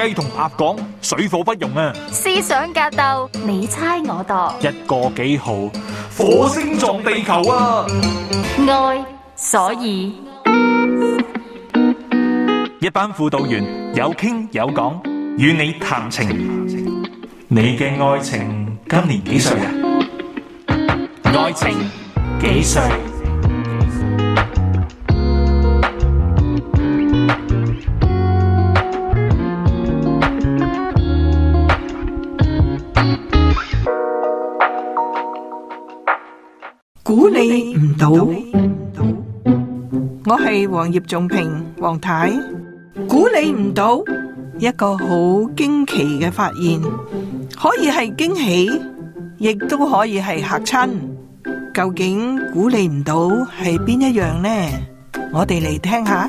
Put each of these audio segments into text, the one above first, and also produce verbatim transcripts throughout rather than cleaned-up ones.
雞同鴨講，水火不容啊！ 思想格鬥，你猜我度， 一個幾號，火星撞地球啊！ 愛所以一班輔導員有傾有講，與你談情。你嘅愛情今年幾歲啊？愛情幾歲？ 估你唔到，我係黃葉仲平黃太。估你唔到一個好驚奇嘅發現，可以係驚喜，亦都可以係嚇親。究竟估你唔到係邊一樣呢？我哋嚟聽下。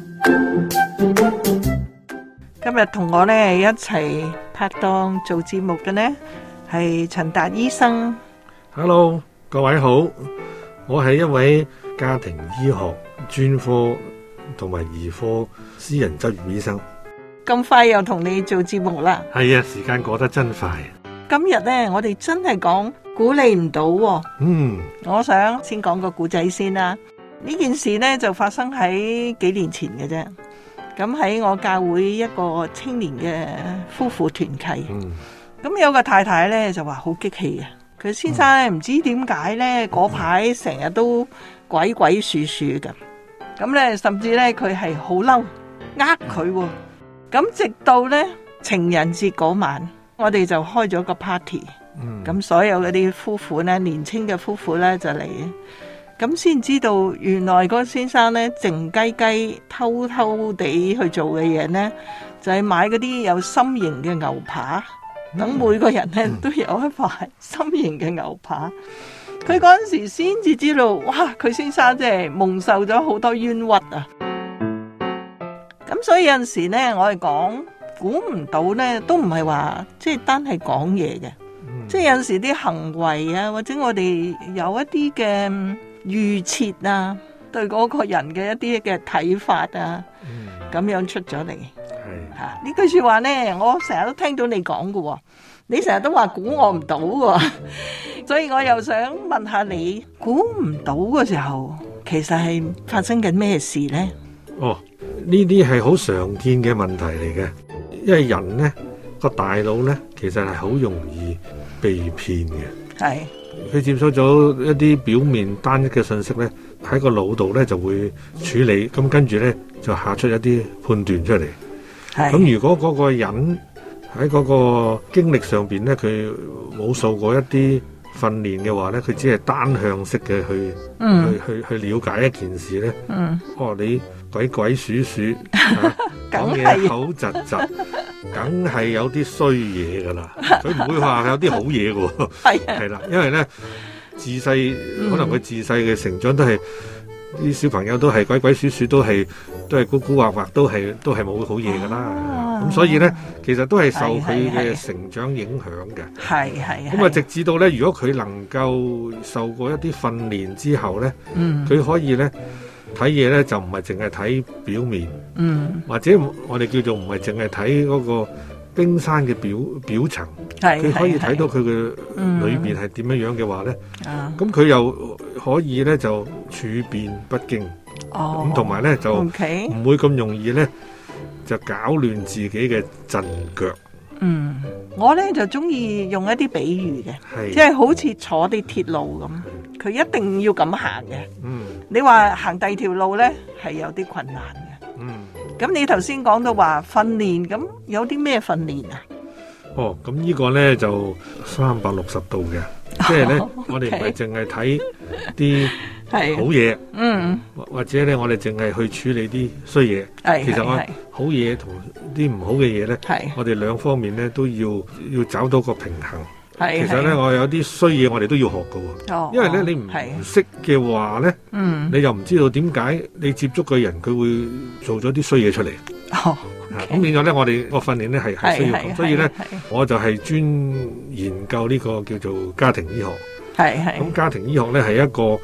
今日同我呢一齊拍檔做節目嘅呢係陳達醫生。 Hello，各位好，我係一位家庭醫學專科同埋兒科私人執業醫生。 咁快又同你做節目啦？ 係啊，時間過得真快。 今日呢，我哋真係講估你唔到喎。 嗯， 我想先講個故仔先啦。呢件事呢，就發生喺幾年前嘅啫。咁喺我教會一個青年嘅夫婦團契，咁、嗯、有個太太呢，就話好激氣啊。佢先生咧唔知點解咧，嗰排成日都鬼鬼祟祟嘅，咁咧甚至咧佢係好嬲，呃佢喎。咁直到咧情人節嗰晚，我哋就開咗個 party，咁、嗯、所有嗰啲夫婦咧，年輕嘅夫婦咧就嚟，咁先知道原來嗰個先生咧靜雞雞偷偷地去做嘅嘢咧，就係、是、買嗰啲有心形嘅牛扒。等每個人咧都有一塊心形嘅牛扒，佢嗰陣時先至知道，哇！佢先生真係蒙受咗好多冤屈啊！咁所以有陣時咧，我哋講估唔到咧，都唔係話即係單係講嘢嘅，即係有陣時啲行為啊，或者我哋有一啲嘅預設啊，對嗰個人嘅一啲嘅睇法啊，咁樣出咗嚟。吓、啊、呢句說話咧，我成日都聽到你講嘅，你成日都話估我唔到嘅，所以我又想問下你，估唔到嘅時候，其實係發生緊咩事咧？ 哦，呢啲係好常見嘅問題嚟嘅，因為人咧個大腦咧，其實係好容易被騙嘅。係，佢接收咗一啲表面單一嘅信息咧，喺個腦度咧就會處理，咁跟住咧就下出一啲判斷出嚟。咁如果嗰個人喺嗰個經歷上邊咧，佢冇受過一啲訓練嘅話咧，佢只係單向式嘅去、嗯、去去去了解一件事咧。嗯，哦，你鬼鬼祟祟，講嘢口窒窒，梗係有啲衰嘢噶啦。佢唔會話有啲好嘢噶。係係啦，因為咧自細、嗯、可能佢自細嘅成長都係。啲小朋友都係鬼鬼祟祟，都係都係古古惑惑，都係都係冇好嘢噶啦。咁、啊、所以咧，其實都係受佢嘅成長影響嘅。係係。咁啊，直至到咧，如果佢能夠受過一啲訓練之後咧，嗯，佢可以咧睇嘢咧就唔係淨係睇表面，嗯，或者我哋叫做唔係淨係睇嗰個冰山嘅表表層，佢可以睇到佢嘅裏邊係點樣樣嘅話咧，咁佢、嗯、又可以咧就處變不驚，咁同埋咧就唔會咁容易咧就搞亂自己嘅陣腳。嗯，我咧就中意用一啲比喻嘅，即係好似坐啲鐵路咁，佢一定要咁行嘅。嗯，你話行第二條路咧係有啲困難嘅。嗯。咁你頭先講到話訓練，咁有啲咩訓練啊？哦，咁呢個咧就三百六十度嘅，即係咧我哋唔係淨係睇啲好嘢，嗯，或者咧我哋淨係去處理啲衰嘢。係，其實我好嘢同啲唔好嘅嘢咧，我哋兩方面咧都要要找到個平衡。係，其實咧我有啲衰嘢我哋都要學㗎喎。哦，因為咧你唔唔識嘅話咧，嗯，你又唔知道點解你接觸嘅人佢會做咗啲衰嘢出嚟。哦，咁變咗咧我哋個訓練咧係係需要咁，所以咧我就係專研究呢個叫做家庭醫學。係係，咁家庭醫學咧係一個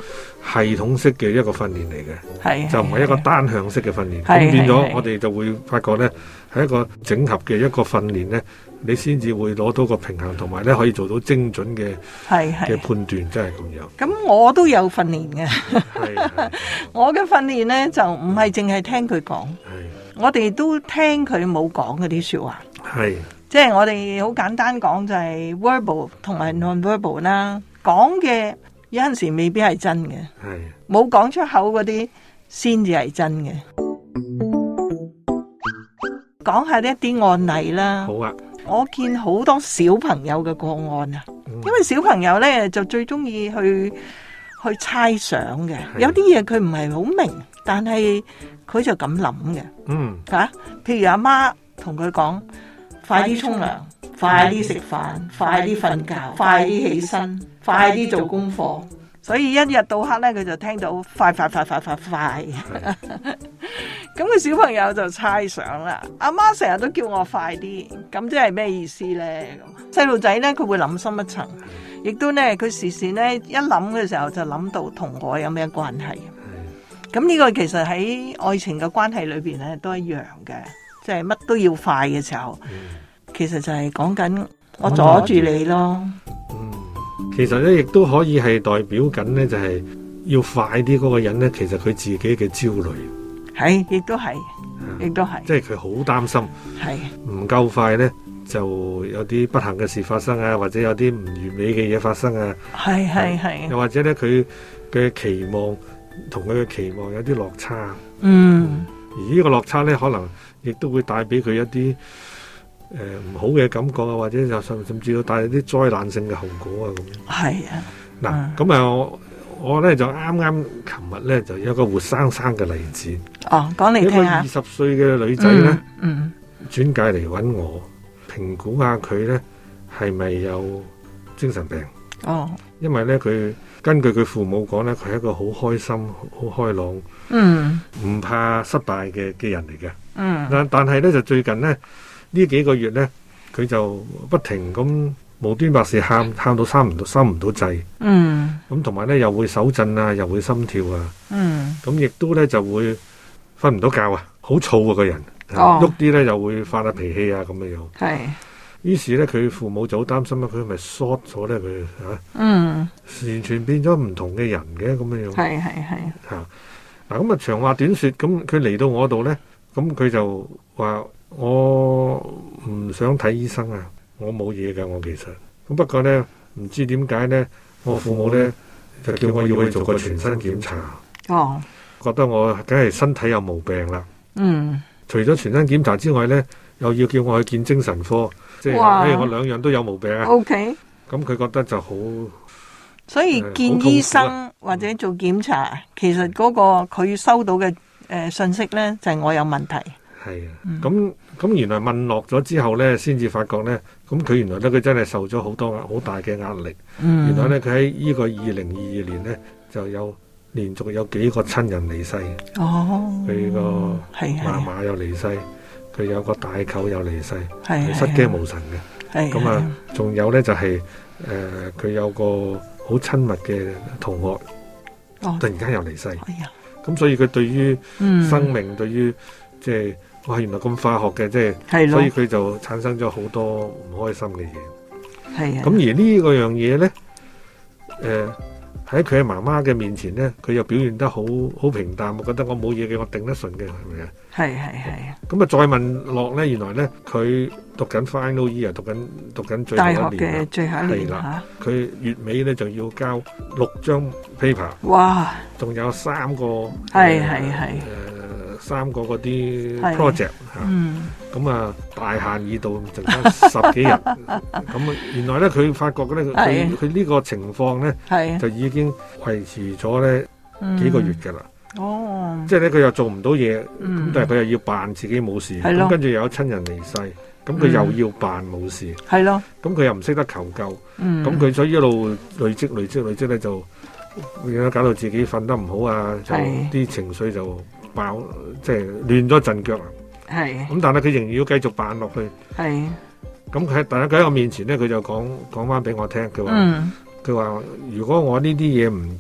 系統式嘅一個訓練嚟嘅， 係就唔係一個單向式嘅訓練。 係咁變係咗我哋就會發覺咧，係一個整合嘅一個訓練咧，你先至會攞到個平衡，同埋咧可以做到精準嘅係係嘅判斷，真係咁樣。 咁我都有訓練嘅， 係係我嘅訓練咧就唔係淨係聽佢講， 係我哋都聽佢冇講嗰啲說話。 係即係我哋好簡單講就係 verbal 同埋 non-verbal 啦，講嘅有陣時未必係真嘅， 係冇講出口嗰啲先至係真嘅。講下呢一啲案例啦。 好啊， 我見好多小朋友嘅個案啊，因為小朋友咧就最中意去去猜想嘅，有啲嘢佢唔係好明，但係佢就咁諗嘅。 嗯啊，譬如阿媽同佢講，快啲沖涼，快啲食飯，快啲瞓覺，快啲起身，快啲做功課。所以一日到黑咧，佢就聽到快快快快快快。咁個小朋友就猜想啦，阿媽成日都叫我快啲，咁即係咩意思咧？咁細路仔咧，佢會諗深一層，亦都咧佢時時咧一諗嘅時候就諗到同我有咩關係。咁呢個其實喺愛情嘅關係裏邊咧都一樣嘅，即係乜都要快嘅時候，其實就係講緊我阻住你咯。 嗯，其實咧亦都可以係代表緊咧，就係要快啲嗰個人咧，其實佢自己嘅焦慮係，亦都係，亦都係， 即係佢好擔心， 係唔夠快咧，就有啲不幸嘅事發生啊，或者有啲唔完美嘅嘢發生啊， 係係係， 又或者咧佢嘅期望同佢嘅期望有啲落差， 嗯， 而呢個落差咧，可能亦都會帶俾佢一啲誒唔好嘅感覺啊，或者就甚甚至要帶嚟啲災難性嘅後果啊咁。 係啊， 嗱咁啊，我我咧就啱啱琴日咧就有一個活生生嘅例子。 哦，講嚟一個聽下二。十歲嘅女仔咧， 嗯， 轉介嚟揾我評估下佢咧係咪有精神病。 哦， 因為咧佢根據佢父母講咧，佢係一個好開心、好開朗、 嗯唔怕失敗嘅嘅人嚟嘅。 嗯， 但但係咧就最近咧呢幾個月咧，佢就不停咁無端白事喊，喊到閂唔到閂唔到掣。 嗯咁同埋咧又會手震啊，又會心跳啊。 嗯， 咁亦都咧就會瞓唔到覺啊，好燥啊個人。 哦喐啲咧又會發下脾氣啊咁樣樣。 係， 於是咧佢父母就好擔心啦，佢係咪 short 咗咧佢嚇？ 嗯， 完全變咗唔同嘅人嘅咁樣樣。 係係係， 嚇嗱咁啊長話短説，咁佢嚟到我度咧，咁佢就話我唔想睇醫生啊，我冇嘢㗎，我其實咁不過咧唔知點解咧，我父母咧就叫我要去做個全身檢查， 哦， 覺得我梗係身體有毛病啦。 嗯， 除咗全身檢查之外咧，又要叫我去見精神科，即係哇誒我兩樣都有毛病啊。 OK， 咁佢覺得就好。 所以見醫生或者做檢查，其實嗰個佢收到嘅誒信息咧，就係我有問題。 係啊，咁咁原來問落咗之後咧，先至發覺咧，咁佢原來咧佢真係受咗好多好大嘅壓力。 嗯， 原來咧佢喺呢個二零二二年咧就有連續有幾個親人離世。 哦， 佢個係嫲嫲又離世，佢有個大舅又離世， 係係失驚無神嘅。 係咁啊，仲有咧就係誒佢有個好親密嘅同學， 哦突然間又離世。 哎呀， 咁所以佢對於嗯， 生命，對於即係哇原來咁化學嘅，即係係咯所以佢就產生咗好多唔開心嘅嘢。 係啊， 咁而呢個樣嘢咧，誒喺佢嘅媽媽嘅面前咧，佢又表現得好好平淡。我覺得我冇嘢嘅，我頂得順嘅，係咪啊？ 係係係咁啊，再問落咧，原來咧佢讀緊 final year，讀緊讀緊最後大學一年啦嘅最後一年係啦嚇， 佢月尾咧就要交六張 paper， 哇， 仲有三個係誒係係， 誒三個嗰啲係 project 嚇。 嗯， 咁啊，大限已到，剩翻十幾日。咁啊，原來咧佢發覺咧，佢係佢呢個情況咧， 係就已經維持咗咧幾個月㗎啦。 哦， 即係咧，佢又做唔到嘢，咁、 嗯但係佢又要扮自己冇事。 係咯咁跟住又有親人離世，咁佢又要扮冇事。 係咯， 咁佢又唔識得求救。 嗯， 咁佢所以一路累積累積累積咧，就搞到自己瞓得唔好啊，就係啲情緒就爆，即係亂咗陣腳啊。 係咁但係佢仍然要繼續扮落去。 係， 咁佢喺大家喺我面前咧，佢就講講翻俾我聽，佢話嗯， 佢話如果我呢啲嘢唔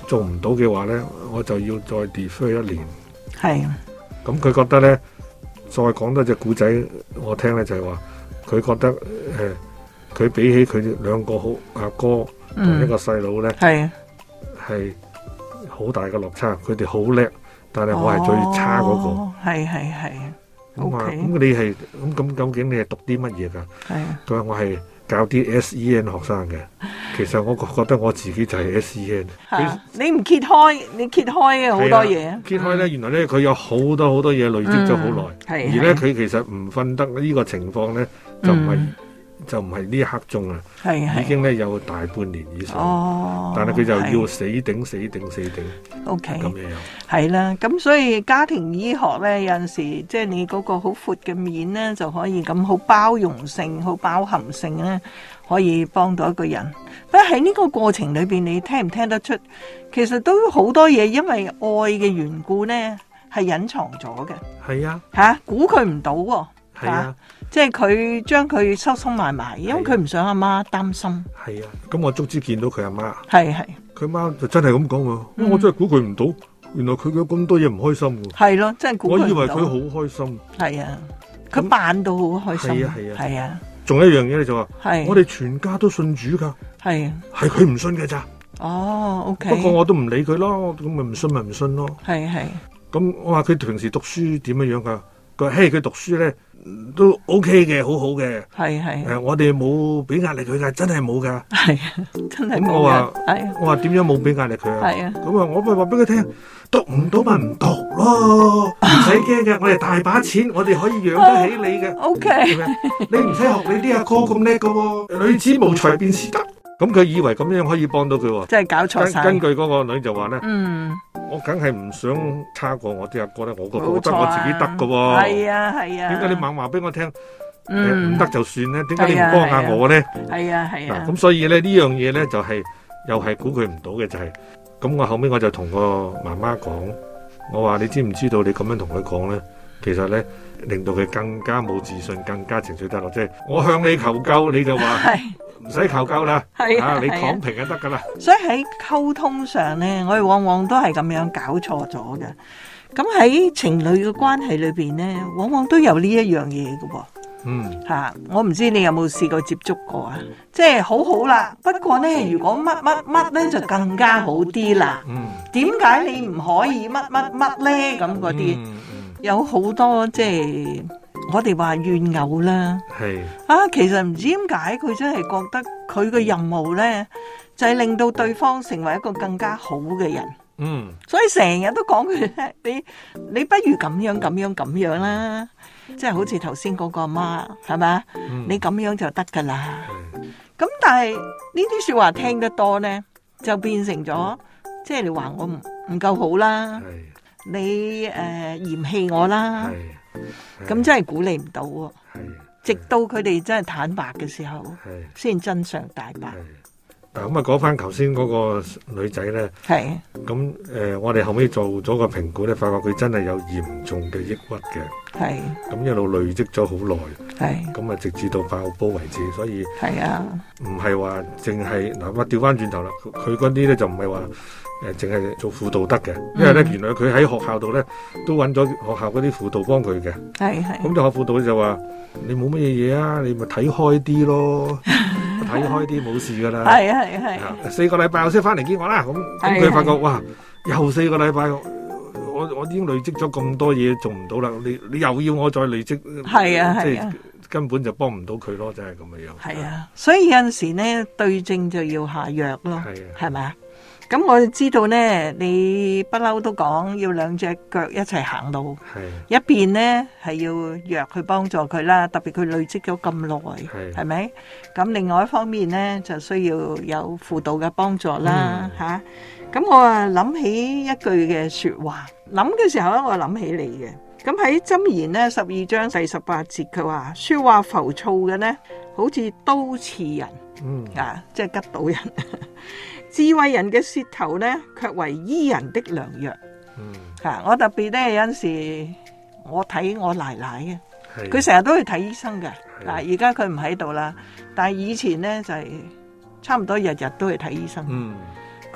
做唔到嘅話咧，我就要再 defer 一年。 係。 咁佢覺得咧，再講多隻故仔我聽咧，就係話佢覺得誒，佢、呃、比起佢兩個好阿哥同一個細佬咧，係係好大嘅落差。佢哋好叻，但係我係最差嗰、那個。係係係。咁啊，咁你係咁咁，究竟你係讀啲乜嘢噶？係啊。佢話我係教啲 S E N 學生嘅。其實我覺得我自己就係 S E N。你唔揭開，你揭開嘅好多嘢。揭開咧，嗯、原來咧佢有好多好多嘢累積咗好耐。係、嗯。而咧佢其實唔瞓得呢個情況咧，就唔係、嗯、就唔係呢一刻鐘啊。係。已經咧有大半年以上。哦。但係佢就要死頂死頂死頂。O K。咁樣。係啦，咁所以家庭醫學咧有陣時，即係你嗰個好闊嘅面咧，就可以咁好包容性、好包含性咧。可以幫到一個人，不過喺呢個過程裏邊，你聽唔聽得出？其實都好多嘢，因為愛嘅緣故咧，係隱藏咗嘅。係啊，吓估佢唔到喎。係啊，即係佢將佢收收埋埋，因為佢唔想阿媽擔心。係啊，咁我足之見到佢阿媽。係係，佢媽就真係咁講喎。我真係估佢唔到，原來佢有咁多嘢唔開心喎。係咯，真係估佢唔到。我以為佢好開心。係啊，佢扮到好開心。係啊係啊，係啊。仲有一樣嘢咧就話，我哋全家都信主噶，係係佢唔信嘅咋。哦 ，OK。不過我都唔理佢咯，咁咪唔信咪唔信咯。係係。咁我話佢平時讀書點樣樣噶？佢話嘿，佢讀書咧都 OK 嘅，好好嘅。係係。誒，我哋冇俾壓力佢噶，真係冇噶。係真係冇。咁我話，我話點樣冇俾壓力佢啊？係啊。咁啊，我咪話俾佢聽。讀唔到咪唔讀咯，唔使驚嘅，我哋大把錢，我哋可以養得起你嘅。O K，你唔使學你啲阿哥咁叻噶喎，女子無才便是德。咁佢以為咁樣可以幫到佢喎，真係搞錯晒。根據嗰個女就話咧，嗯，我梗係唔想差過我啲阿哥咧，我覺得我自己得噶喎。係啊係啊，點解你猛話俾我聽？嗯，唔得就算咧，點解你唔幫下我咧？係啊係啊，咁所以咧呢樣嘢咧就係又係估佢唔到嘅，就係。咁我後尾我就同個媽媽講，我話你知唔知道你咁樣同佢講咧，其實咧令到佢更加冇自信，更加情緒低落。即係我向你求救，你就話唔使求救啦，啊你躺平就得噶啦。所以喺溝通上咧，我哋往往都係咁樣搞錯咗嘅。咁喺情侶嘅關係裏邊咧，往往都有呢一樣嘢嘅喎。嗯，吓、啊，我唔知你有冇試過接觸過啊？即係好好啦，不過咧，如果乜乜乜咧就更加好啲啦。嗯，點解你唔可以乜乜乜咧？咁嗰啲有好多即係我哋話怨偶啦。係啊，其實唔知點解佢真係覺得佢嘅任務咧就係、是、令到對方成為一個更加好嘅人。嗯，所以成日都講佢咧，你你不如咁樣咁樣咁樣啦。即係好似頭先嗰個阿媽係咪？你咁樣就得噶啦。咁但係呢啲說話聽得多咧，就變成咗即係你話我唔唔夠好啦，你誒、呃、嫌棄我啦，咁真係鼓勵唔到喎。直到佢哋真係坦白嘅時候，先真相大白。嗱咁啊，講翻頭先嗰個女仔咧，係咁誒，我哋後尾做咗個評估咧，發覺佢真係有嚴重嘅抑鬱嘅，係咁一路累積咗好耐，係咁啊，直至到爆煲為止，所以係啊，唔係話淨係嗱，我調翻轉頭啦，佢嗰啲咧就唔係話誒，淨係做輔導得嘅，因為咧原來佢喺學校度咧都揾咗學校嗰啲輔導幫佢嘅，係係咁就學輔導就話你冇乜嘢嘢啊，你咪睇開啲咯。睇開啲冇事噶啦，係啊係啊係，四個禮拜後先翻嚟見我啦。咁咁佢發覺哇，又四個禮拜，我我已經累積咗咁多嘢做唔到啦。你你又要我再累積，係啊係啊，根本就幫唔到佢咯，真係咁嘅樣。係啊，所以有陣時咧對症就要下藥咯，係啊，係咪啊？咁我哋知道咧，你不嬲都講要兩隻腳一齊行路，一邊咧係要藥去幫助佢啦，特別佢累積咗咁耐，係咪？咁另外一方面咧就需要有輔導嘅幫助啦，吓。咁我啊諗起一句嘅說話，諗嘅時候咧我諗起你嘅。咁喺箴言咧十二章第十八節，佢話說話浮躁嘅咧，好似刀刺人，啊，即係吉到人。智慧人嘅舌頭咧，卻為醫人的良藥。嗯，吓我特別咧有陣時，我睇我奶奶嘅，佢成日都去睇醫生嘅。嗱，而家佢唔喺度啦，但係以前咧就係差唔多日日都去睇醫生。嗯，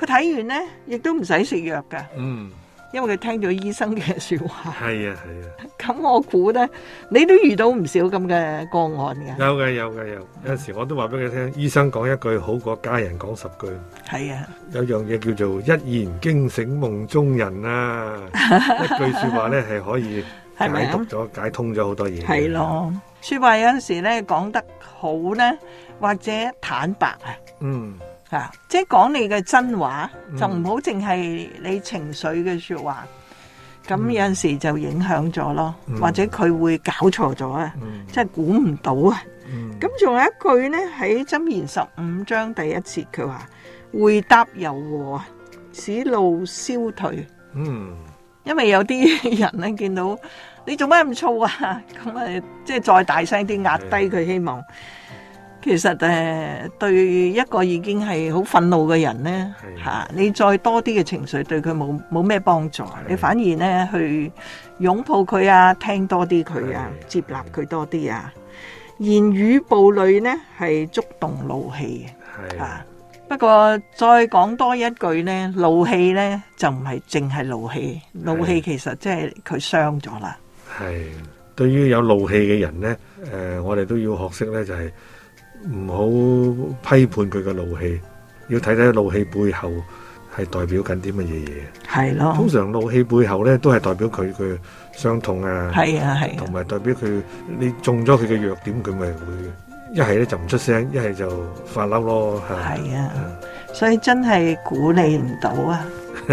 佢睇完咧，亦都唔使食藥噶。 嗯， 因為佢聽咗醫生嘅說話。 係啊係啊。咁我估咧，你都遇到唔少咁嘅個案嘅。 有嘅有嘅有，有陣時我都話俾佢聽，醫生講一句好過家人講十句。 係啊， 有樣嘢叫做一言驚醒夢中人啊，一句說話咧係可以解讀咗、解通咗好多嘢。 係咯，說話有陣時咧講得好咧，或者坦白啊。嗯。啊，即係講你嘅真話，嗯、就唔好淨係你情緒嘅說話，咁、嗯、有陣時就影響咗咯，嗯、或者佢會搞錯咗啊，嗯、即係估唔到啊。咁仲、嗯、有一句呢，喺箴言十五章第一節，佢話回答柔和，使怒消退。嗯，因為有啲人咧見到你做咩咁燥啊，咁啊，即係再大聲啲壓低佢，希望。其實誒，對一個已經係好憤怒嘅人咧，吓你再多啲嘅情緒對佢冇冇咩幫助，你反而咧去擁抱佢啊，聽多啲佢啊，接納佢多啲啊。言語暴戾咧係觸動怒氣嘅，啊，不過再講多一句咧，怒氣咧就唔係淨係怒氣，怒氣其實即係佢傷咗啦。係，對於有怒氣嘅人咧，誒，我哋都要學識咧，就係。唔好批判佢嘅怒氣，要睇睇怒氣背後係代表緊啲乜嘢嘢。係咯，通常怒氣背後咧都係代表佢嘅傷痛啊，係啊係，同埋代表佢你中咗佢嘅弱點，佢咪會一係咧就唔出聲，一係就發嬲咯。係啊，所以真係鼓勵唔到啊。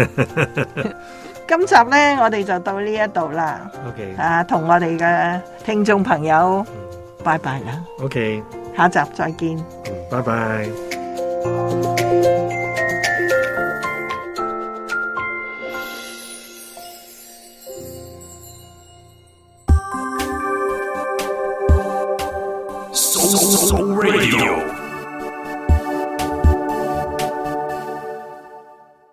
今集咧我哋就到呢一度啦。OK，啊，同我哋嘅聽眾朋友拜拜啦。OK。下集再見，嗯，拜拜。 So So Radio。